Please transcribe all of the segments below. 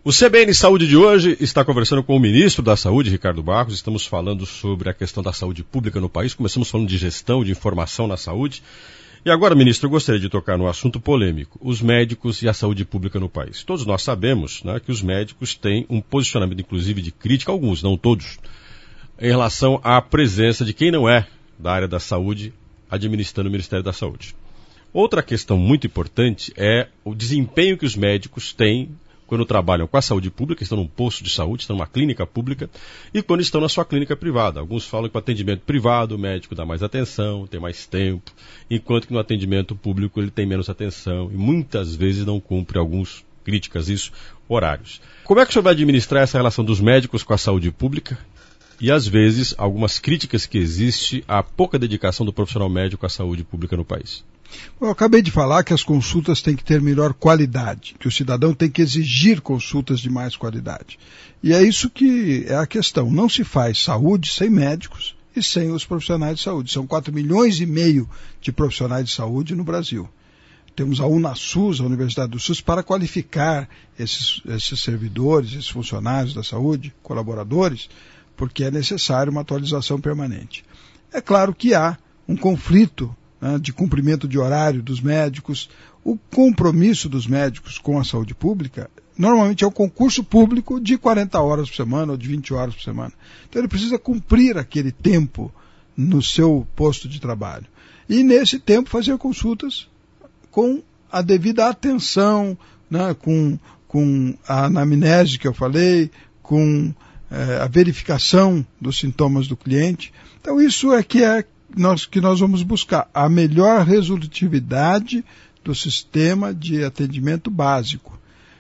O CBN Saúde de hoje está conversando com o ministro da Saúde, Ricardo Barros. Estamos falando sobre a questão da saúde pública no país. Começamos falando de gestão, de informação na saúde. E agora, ministro, eu gostaria de tocar no assunto polêmico, os médicos e a saúde pública no país. Todos nós sabemos, né, que os médicos têm um posicionamento, inclusive, de crítica, alguns, não todos, em relação à presença de quem não é da área da saúde administrando o Ministério da Saúde. Outra questão muito importante é o desempenho que os médicos têm quando trabalham com a saúde pública, estão num posto de saúde, estão numa clínica pública, e quando estão na sua clínica privada. Alguns falam que o atendimento privado o médico dá mais atenção, tem mais tempo, enquanto que no atendimento público ele tem menos atenção e muitas vezes não cumpre alguns, críticas isso, horários. Como é que o senhor vai administrar essa relação dos médicos com a saúde pública e, às vezes, algumas críticas que existe à pouca dedicação do profissional médico à saúde pública no país? Eu acabei de falar que as consultas têm que ter melhor qualidade, que o cidadão tem que exigir consultas de mais qualidade. E é isso que é a questão. Não se faz saúde sem médicos e sem os profissionais de saúde. São 4,5 milhões de profissionais de saúde no Brasil. Temos a UNASUS, a Universidade do SUS, para qualificar esses servidores, esses funcionários da saúde, colaboradores, porque é necessário uma atualização permanente. É claro que há um conflito de cumprimento de horário dos médicos. O compromisso dos médicos com a saúde pública normalmente é um concurso público de 40 horas por semana ou de 20 horas por semana. Então ele precisa cumprir aquele tempo no seu posto de trabalho. E nesse tempo fazer consultas com a devida atenção, né, com a anamnese que eu falei, com a verificação dos sintomas do cliente. Então isso é que nós vamos buscar a melhor resolutividade do sistema de atendimento básico.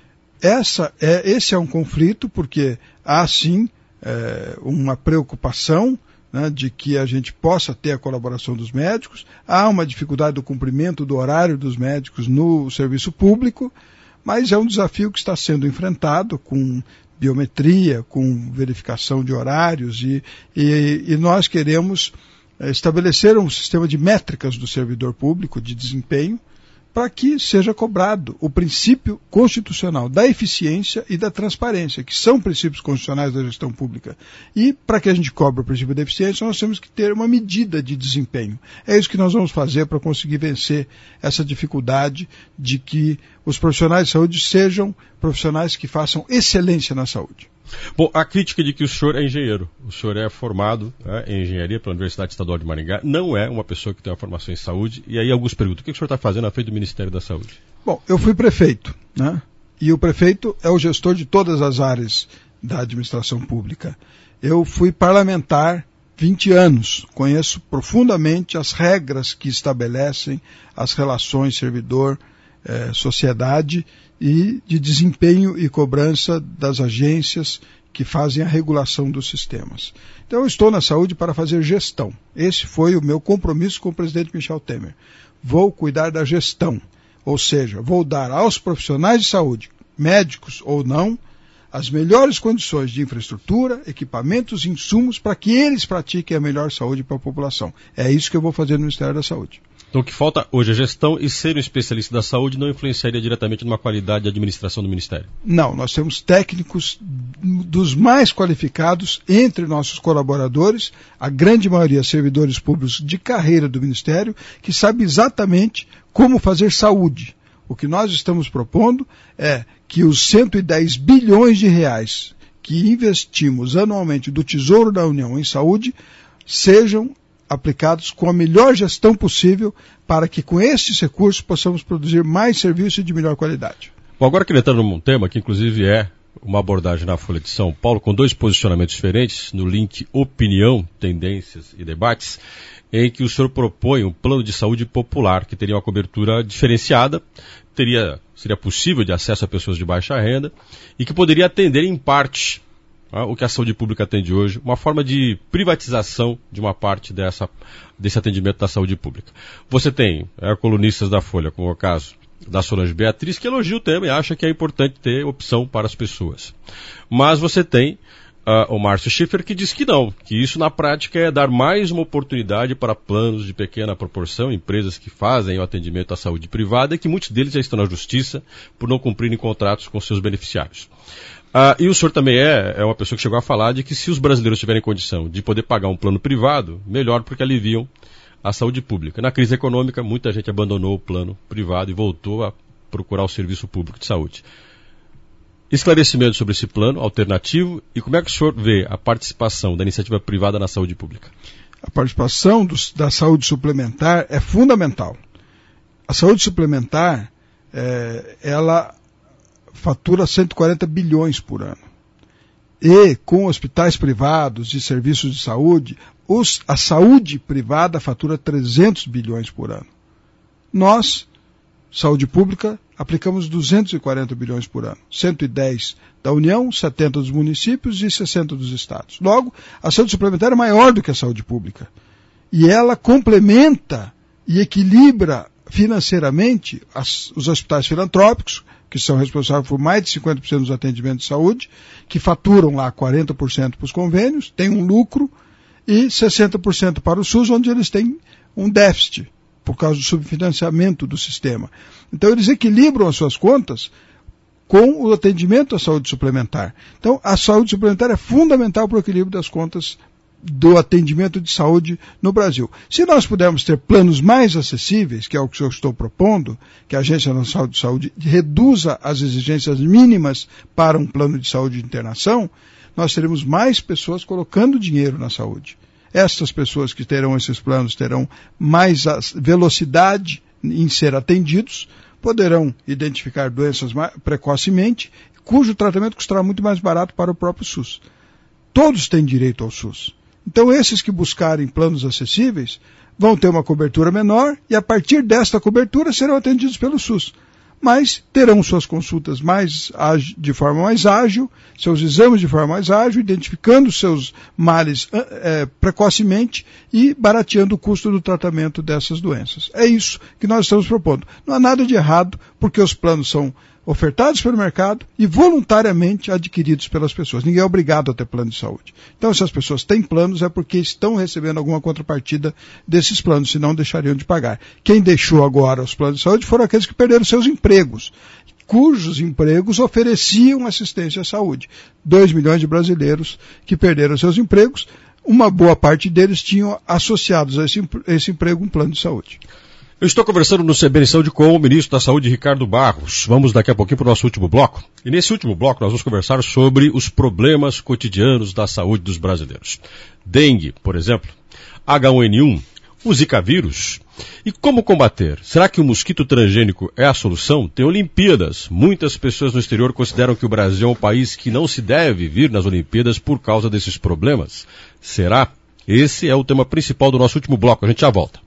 Esse é um conflito, porque há sim uma preocupação, né, de que a gente possa ter a colaboração dos médicos, há uma dificuldade do cumprimento do horário dos médicos no serviço público, mas é um desafio que está sendo enfrentado com biometria, com verificação de horários, e nós queremos estabelecer um sistema de métricas do servidor público de desempenho para que seja cobrado o princípio constitucional da eficiência e da transparência, que são princípios constitucionais da gestão pública. E para que a gente cobre o princípio da eficiência, nós temos que ter uma medida de desempenho. É isso que nós vamos fazer para conseguir vencer essa dificuldade de que os profissionais de saúde sejam profissionais que façam excelência na saúde. Bom, a crítica de que o senhor é engenheiro, o senhor é formado em engenharia pela Universidade Estadual de Maringá, não é uma pessoa que tem uma formação em saúde, e aí alguns perguntam, o que o senhor está fazendo à frente do Ministério da Saúde? Bom, eu fui prefeito, né? E o prefeito é o gestor de todas as áreas da administração pública. Eu fui parlamentar 20 anos, conheço profundamente as regras que estabelecem as relações servidor-sociedade, e de desempenho e cobrança das agências que fazem a regulação dos sistemas. Então eu estou na saúde para fazer gestão. Esse foi o meu compromisso com o presidente Michel Temer. Vou cuidar da gestão, ou seja, vou dar aos profissionais de saúde, médicos ou não, as melhores condições de infraestrutura, equipamentos e insumos para que eles pratiquem a melhor saúde para a população. É isso que eu vou fazer no Ministério da Saúde. Então o que falta hoje é gestão, e ser um especialista da saúde não influenciaria diretamente numa qualidade de administração do Ministério? Não, nós temos técnicos dos mais qualificados entre nossos colaboradores, a grande maioria servidores públicos de carreira do Ministério, que sabe exatamente como fazer saúde. O que nós estamos propondo é que os 110 bilhões de reais que investimos anualmente do Tesouro da União em saúde sejam aplicados com a melhor gestão possível para que com estes recursos possamos produzir mais serviço de melhor qualidade. Bom, agora queria entrar num tema que inclusive é uma abordagem na Folha de São Paulo com dois posicionamentos diferentes no link Opinião, Tendências e Debates, em que o senhor propõe um plano de saúde popular que teria uma cobertura diferenciada, seria possível de acesso a pessoas de baixa renda e que poderia atender em parte o que a saúde pública atende hoje, uma forma de privatização de uma parte desse atendimento da saúde pública. Você tem colunistas da Folha, como é o caso da Solange Beatriz, que elogia o tema e acha que é importante ter opção para as pessoas. Mas você tem o Márcio Schiffer, que diz que não, que isso na prática é dar mais uma oportunidade para planos de pequena proporção, empresas que fazem o atendimento à saúde privada e que muitos deles já estão na justiça por não cumprirem contratos com seus beneficiários. E o senhor também é uma pessoa que chegou a falar de que se os brasileiros tiverem condição de poder pagar um plano privado, melhor, porque aliviam a saúde pública. Na crise econômica, muita gente abandonou o plano privado e voltou a procurar o serviço público de saúde. Esclarecimento sobre esse plano alternativo e como é que o senhor vê a participação da iniciativa privada na saúde pública? A participação da saúde suplementar é fundamental. A saúde suplementar, ela fatura 140 bilhões por ano. E com hospitais privados e serviços de saúde, a saúde privada fatura 300 bilhões por ano. Nós, saúde pública, aplicamos 240 bilhões por ano. 110 da União, 70 dos municípios e 60 dos estados. Logo, a saúde suplementar é maior do que a saúde pública. E ela complementa e equilibra financeiramente os hospitais filantrópicos, que são responsáveis por mais de 50% dos atendimentos de saúde, que faturam lá 40% para os convênios, têm um lucro, e 60% para o SUS, onde eles têm um déficit, por causa do subfinanciamento do sistema. Então, eles equilibram as suas contas com o atendimento à saúde suplementar. Então, a saúde suplementar é fundamental para o equilíbrio das contas do atendimento de saúde no Brasil. Se nós pudermos ter planos mais acessíveis, que é o que eu estou propondo, que a Agência Nacional de Saúde reduza as exigências mínimas para um plano de saúde de internação, nós teremos mais pessoas colocando dinheiro na saúde. Estas pessoas que terão esses planos terão mais velocidade em ser atendidos, poderão identificar doenças precocemente, cujo tratamento custará muito mais barato para o próprio SUS. Todos têm direito ao SUS. Então, esses que buscarem planos acessíveis vão ter uma cobertura menor e, a partir desta cobertura, serão atendidos pelo SUS. Mas terão suas consultas de forma mais ágil, seus exames de forma mais ágil, identificando seus males precocemente e barateando o custo do tratamento dessas doenças. É isso que nós estamos propondo. Não há nada de errado, porque os planos são ofertados pelo mercado e voluntariamente adquiridos pelas pessoas. Ninguém é obrigado a ter plano de saúde. Então, se as pessoas têm planos, é porque estão recebendo alguma contrapartida desses planos, senão deixariam de pagar. Quem deixou agora os planos de saúde foram aqueles que perderam seus empregos, cujos empregos ofereciam assistência à saúde. 2 milhões de brasileiros que perderam seus empregos, uma boa parte deles tinham associados a esse emprego um plano de saúde. Eu estou conversando no CBN Saúde com o ministro da Saúde, Ricardo Barros. Vamos daqui a pouquinho para o nosso último bloco. E nesse último bloco nós vamos conversar sobre os problemas cotidianos da saúde dos brasileiros. Dengue, por exemplo, H1N1, o Zika vírus. E como combater? Será que o mosquito transgênico é a solução? Tem Olimpíadas. Muitas pessoas no exterior consideram que o Brasil é um país que não se deve vir nas Olimpíadas por causa desses problemas. Será? Esse é o tema principal do nosso último bloco. A gente já volta.